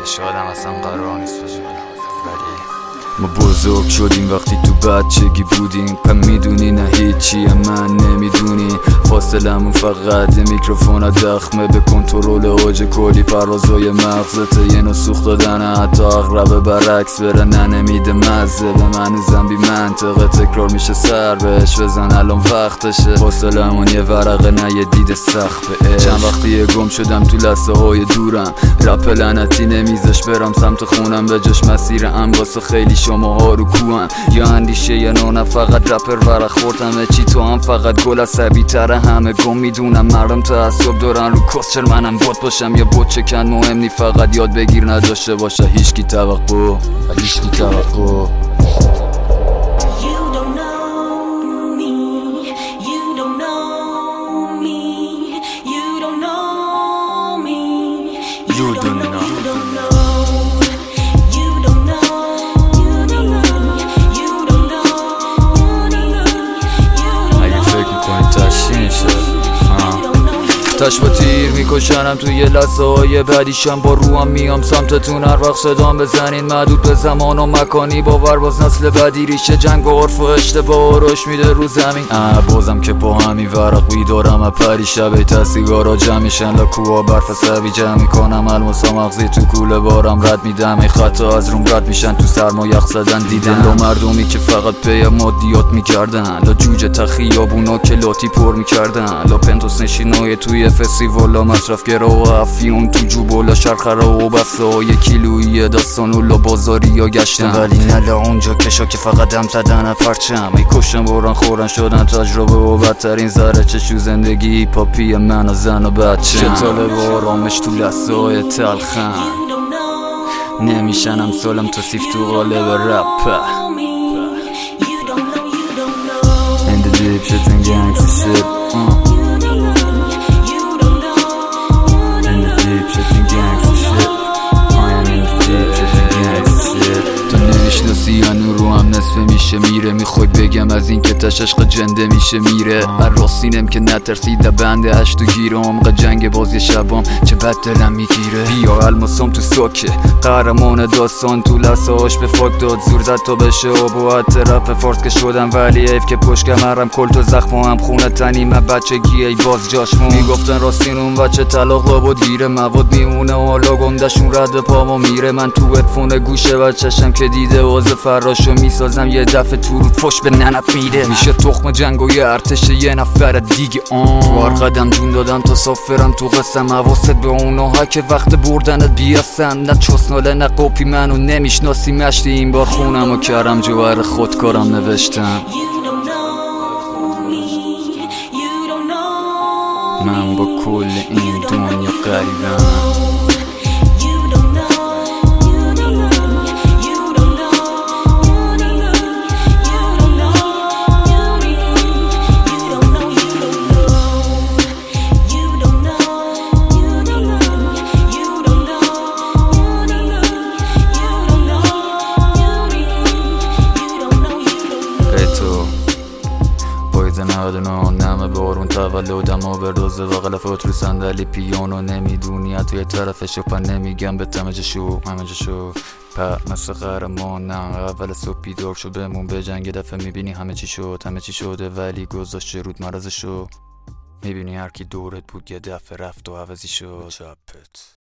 شادم اصلا قرار نیست بشه، ولی ما بزرگ شدیم وقتی تو بچگی بودیم، پس میدونی نه هیچیه من نمیدونی. فاصلمون فقط میکروفون ها دخمه به کنترل اوج کلی پروازای مغزته. یه نو سوخت دادن حتی اغرب برعکس بره نمیده مزه به من زنبی منطقه تکرار میشه سر بهش بزن الان وقتشه. فاصلمون یه ورقه نه یه دید سخت به چند وقتی گم شدم تو لحظه های دورم، رپ لعنتی نمیذاش برم سمت خونم، به جاش مسیرم واسه خیلی شماها رو کوهم. یا اندیشه یا نه فقط رپر ورق خوردم چی تو هم فقط گل عصبی تره همه گم میدونم. مردم تعصب دارن رو کسچر منم باد باشم یا بود چکن مهم نی فقط یاد بگیر نداشته باشه هیچکی توقع هیچکی توقع. تش با تیر میکشنم توی یه لحظه های بعدیشم با روام میام سمتتون هر وقت صدام بزنین محدود به زمان و مکانی باور باز نسل بعدی ریشه جنگ و عرف و اشتباه روش میده رو زمین. بازم که با همین ورق بیدارم اپری شبه تسیگارا جمع میشن لاکوها برف سبی جمع میکنم الماسا مغزی تو کوله بارم رد میدم ای خطا از روم رد میشن تو سرما یخ زدن دیدن لا مردمی که فقط پی مادیات میکردن لا جوجه تخیابونا که لاتی پر میکردن لا پنتوس نشینای توی فستیوالا مصرف گرا و افیون تو جوبولا شرخره و بسته های کیلویی داستان و لابازاری یا گشتن، ولی نلا اونجا کشا که فقط دم زدن پرچم ای کشتن باران خورن شدن تجربه و بدترین ذره چشو زندگی پاپی من و زن و بچه چه طالب و آرامش تو لحظه های تلخن نمیشنم سالم تا سیف تو قالب رپ In the deep shit and gangsta shit رو هم نصفه میشه میره میخوای بگم از این که تش عشق جنده میشه میره هر راستینم که نترسیده بنده هشتو گیره عمق جنگ بازی شبام چه بد دلم میگیره. بیا الماسام تو ساکه قهرمان داستان تو لحظه هاش به فاک داد زور زد تا بشه آبوات رپ فارس که شدم ولی ایف که پشت کمرم کل تو زخم هم خونه تنی من بچگی ای باز جاشمون میگفتن راستین اون بچه طلاق لابد گیره مواد میمونه حالا گندشون رد پامو میره من تو هدفون گوشه و چشم که دیده واز فراشو میسازم یه دفعه تو رود فش به ننت میده میشه تخم جنگ و یه ارتش یه نفر دیگه وار قدم جون دادم تا سافرم تو قسم حواست به اونها که وقت بردنت بیاستن نه چسناله نه قوپی منو نمیشناسی مشتی این بار خونم و کردم جوهر خودکارم نوشتم من با کل این دنیا غریبم نمه بارون تولدم و بردازه بغل فوت رو صندلی پیانو نمیدونی حتی یه طرفشو پا نمیگم به همه جاشو په مثل قهرمانم اول صبح بیدار شو بمون به جنگ دفعه میبینی همه چی شده ولی گذاشت رود مرزشو میبینی هر کی دورت بود یه دفعه رفت و عوضی شد چپت